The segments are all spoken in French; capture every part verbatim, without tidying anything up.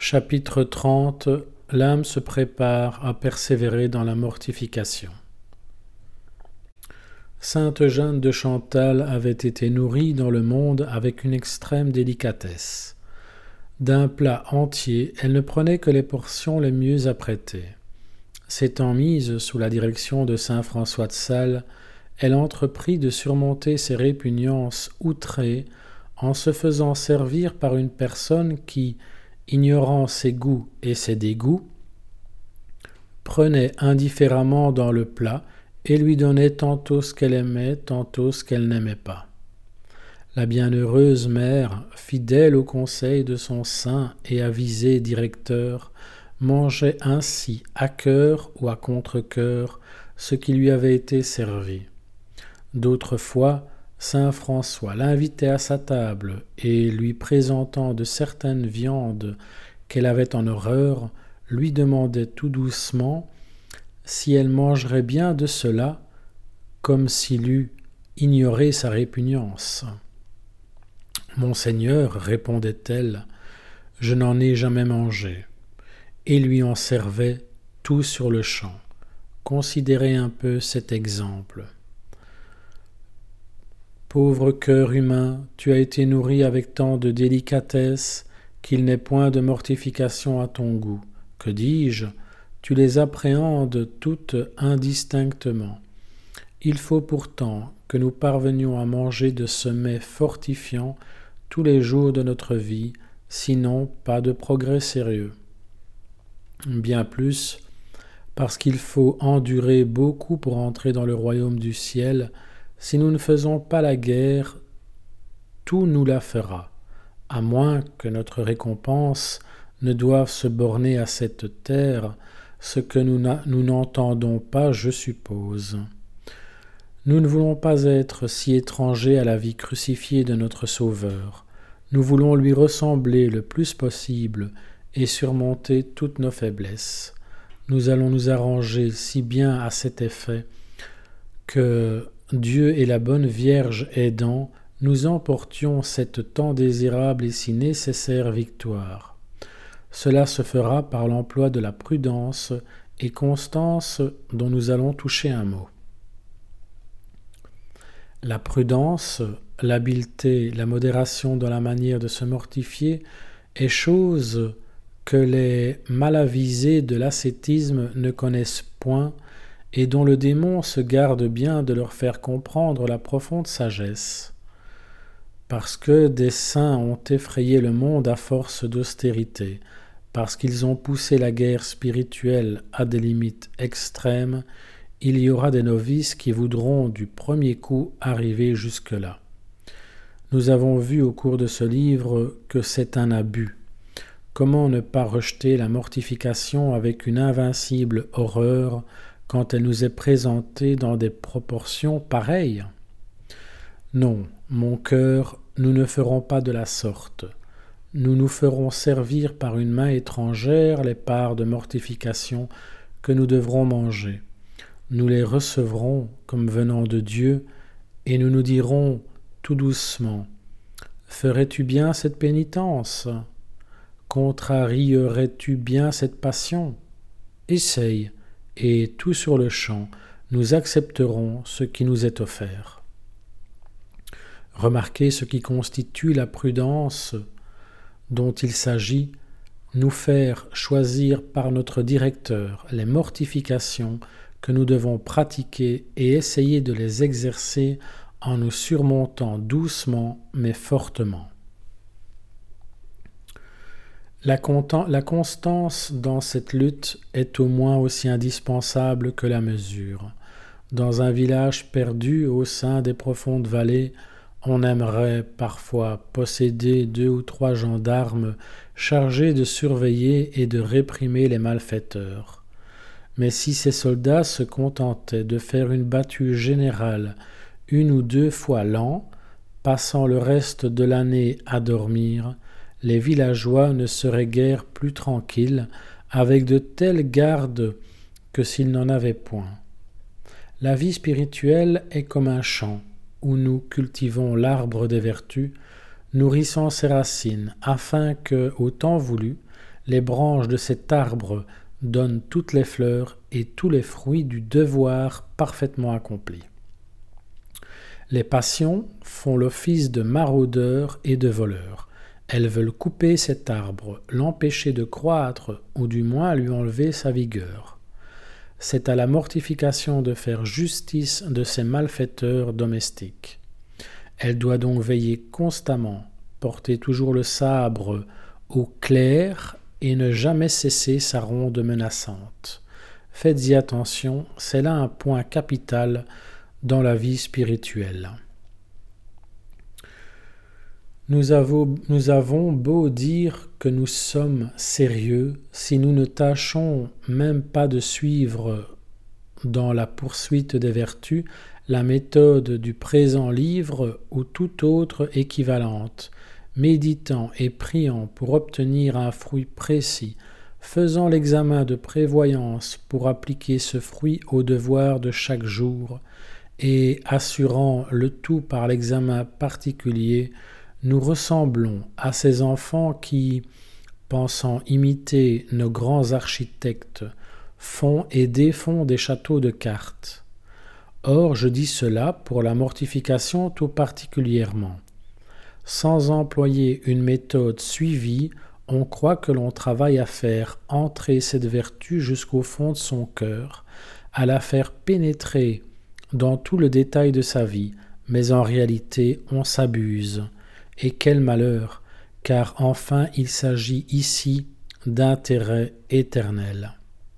Chapitre trente. L'âme se prépare à persévérer dans la mortification. Sainte Jeanne de Chantal avait été nourrie dans le monde avec une extrême délicatesse. D'un plat entier, elle ne prenait que les portions les mieux apprêtées. S'étant mise sous la direction de saint François de Sales, elle entreprit de surmonter ses répugnances outrées en se faisant servir par une personne qui, ignorant ses goûts et ses dégoûts, prenait indifféremment dans le plat et lui donnait tantôt ce qu'elle aimait, tantôt ce qu'elle n'aimait pas. La bienheureuse mère, fidèle au conseil de son saint et avisé directeur, mangeait ainsi à cœur ou à contre-cœur ce qui lui avait été servi. D'autres fois, saint François l'invitait à sa table et, lui présentant de certaines viandes qu'elle avait en horreur, lui demandait tout doucement si elle mangerait bien de cela, comme s'il eût ignoré sa répugnance. « Monseigneur, répondait-elle, je n'en ai jamais mangé. » Et lui en servait tout sur le champ. Considérez un peu cet exemple. Pauvre cœur humain, tu as été nourri avec tant de délicatesse qu'il n'est point de mortification à ton goût. Que dis-je ? Tu les appréhendes toutes indistinctement. Il faut pourtant que nous parvenions à manger de ce mets fortifiant tous les jours de notre vie, sinon pas de progrès sérieux. Bien plus, parce qu'il faut endurer beaucoup pour entrer dans le royaume du ciel. Si nous ne faisons pas la guerre, tout nous la fera, à moins que notre récompense ne doive se borner à cette terre, ce que nous, nous n'entendons pas, je suppose. Nous ne voulons pas être si étrangers à la vie crucifiée de notre Sauveur. Nous voulons lui ressembler le plus possible et surmonter toutes nos faiblesses. Nous allons nous arranger si bien à cet effet que, Dieu et la bonne Vierge aidant, nous emportions cette tant désirable et si nécessaire victoire. Cela se fera par l'emploi de la prudence et constance dont nous allons toucher un mot. La prudence, l'habileté, la modération dans la manière de se mortifier est chose que les malavisés de l'ascétisme ne connaissent point et dont le démon se garde bien de leur faire comprendre la profonde sagesse. Parce que des saints ont effrayé le monde à force d'austérité, parce qu'ils ont poussé la guerre spirituelle à des limites extrêmes, il y aura des novices qui voudront du premier coup arriver jusque-là. Nous avons vu au cours de ce livre que c'est un abus. Comment ne pas rejeter la mortification avec une invincible horreur quand elle nous est présentée dans des proportions pareilles ? Non, mon cœur, nous ne ferons pas de la sorte. Nous nous ferons servir par une main étrangère les parts de mortification que nous devrons manger. Nous les recevrons comme venant de Dieu et nous nous dirons tout doucement : « Ferais-tu bien cette pénitence ? Contrarierais-tu bien cette passion ? Essaye, et tout sur le champ, nous accepterons ce qui nous est offert. » Remarquez ce qui constitue la prudence dont il s'agit, nous faire choisir par notre directeur les mortifications que nous devons pratiquer et essayer de les exercer en nous surmontant doucement mais fortement. La, content, la constance dans cette lutte est au moins aussi indispensable que la mesure. Dans un village perdu au sein des profondes vallées, on aimerait parfois posséder deux ou trois gendarmes chargés de surveiller et de réprimer les malfaiteurs. Mais si ces soldats se contentaient de faire une battue générale une ou deux fois l'an, passant le reste de l'année à dormir, les villageois ne seraient guère plus tranquilles avec de telles gardes que s'ils n'en avaient point. La vie spirituelle est comme un champ où nous cultivons l'arbre des vertus, nourrissant ses racines, afin que, au temps voulu, Les branches de cet arbre donnent toutes les fleurs et tous les fruits du devoir parfaitement accompli. Les passions font l'office de maraudeurs et de voleurs. Elles veulent couper cet arbre, l'empêcher de croître, ou du moins lui enlever sa vigueur. C'est à la mortification de faire justice de ces malfaiteurs domestiques. Elle doit donc veiller constamment, porter toujours le sabre au clair et ne jamais cesser sa ronde menaçante. Faites-y attention, c'est là un point capital dans la vie spirituelle. Nous avons, nous avons beau dire que nous sommes sérieux, si nous ne tâchons même pas de suivre dans la poursuite des vertus la méthode du présent livre ou toute autre équivalente, méditant et priant pour obtenir un fruit précis, faisant l'examen de prévoyance pour appliquer ce fruit au devoir de chaque jour, et assurant le tout par l'examen particulier, nous ressemblons à ces enfants qui, pensant imiter nos grands architectes, font et défont des châteaux de cartes. Or, je dis cela pour la mortification tout particulièrement. Sans employer une méthode suivie, on croit que l'on travaille à faire entrer cette vertu jusqu'au fond de son cœur, à la faire pénétrer dans tout le détail de sa vie, mais en réalité on s'abuse. Et quel malheur, car enfin il s'agit ici d'intérêt éternel.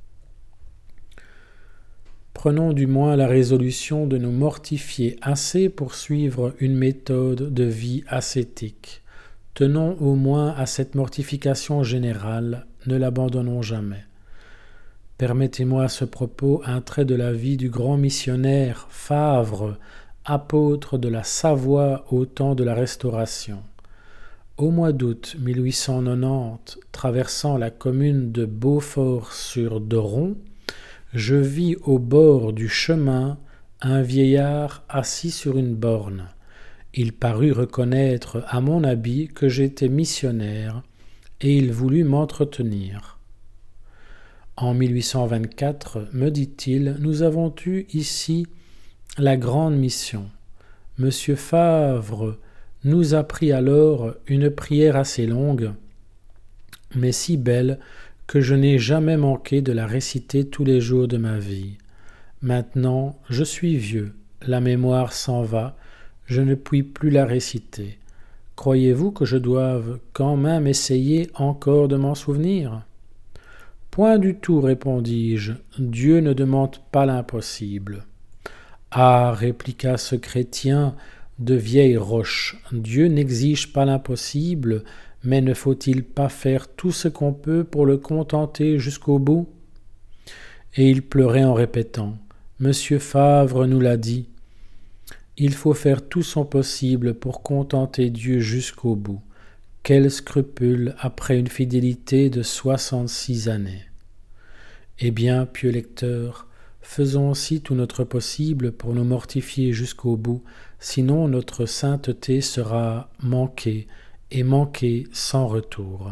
Prenons du moins la résolution de nous mortifier assez pour suivre une méthode de vie ascétique. Tenons au moins à cette mortification générale, ne l'abandonnons jamais. Permettez-moi à ce propos un trait de la vie du grand missionnaire Favre, apôtre de la Savoie au temps de la Restauration. Au mois d'août mille huit cent quatre-vingt-dix, traversant la commune de Beaufort-sur-Doron, je vis au bord du chemin un vieillard assis sur une borne. Il parut reconnaître à mon habit que j'étais missionnaire, et il voulut m'entretenir. En mille huit cent vingt-quatre, me dit-il, nous avons eu ici la grande mission. Monsieur Favre nous apprit alors une prière assez longue, mais si belle que je n'ai jamais manqué de la réciter tous les jours de ma vie. Maintenant, je suis vieux, la mémoire s'en va, je ne puis plus la réciter. Croyez-vous que je doive quand même essayer encore de m'en souvenir ? Point du tout, répondis-je, Dieu ne demande pas l'impossible. Ah, répliqua ce chrétien de vieille roche, Dieu n'exige pas l'impossible, mais ne faut-il pas faire tout ce qu'on peut pour le contenter jusqu'au bout ? Et il pleurait en répétant, Monsieur Favre nous l'a dit, il faut faire tout son possible pour contenter Dieu jusqu'au bout. Quel scrupule après une fidélité de soixante-six années. Eh bien, pieux lecteur, faisons aussi tout notre possible pour nous mortifier jusqu'au bout, sinon notre sainteté sera manquée, et manquée sans retour.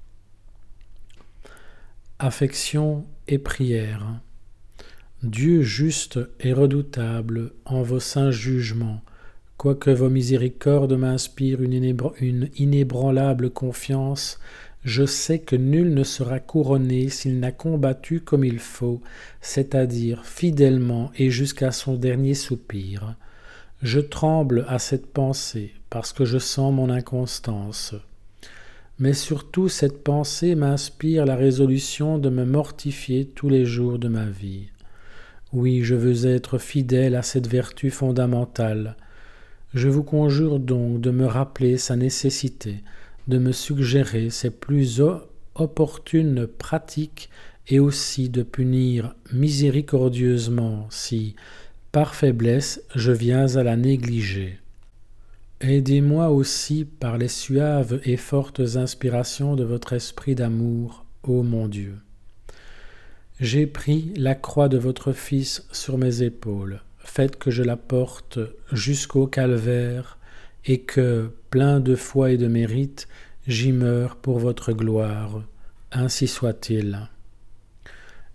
Affection et prière. Dieu juste et redoutable en vos saints jugements, quoique vos miséricordes m'inspirent une, inébr- une inébranlable confiance, je sais que nul ne sera couronné s'il n'a combattu comme il faut, c'est-à-dire fidèlement et jusqu'à son dernier soupir. Je tremble à cette pensée, parce que je sens mon inconstance. Mais surtout cette pensée m'inspire la résolution de me mortifier tous les jours de ma vie. Oui, je veux être fidèle à cette vertu fondamentale. Je vous conjure donc de me rappeler sa nécessité, de me suggérer ses plus opportunes pratiques et aussi de punir miséricordieusement si, par faiblesse, je viens à la négliger. Aidez-moi aussi par les suaves et fortes inspirations de votre esprit d'amour, ô mon Dieu. J'ai pris la croix de votre Fils sur mes épaules. Faites que je la porte jusqu'au calvaire et que, plein de foi et de mérite, j'y meure pour votre gloire. Ainsi soit-il.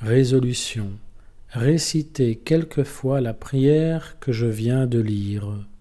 Résolution. Réciter quelquefois la prière que je viens de lire.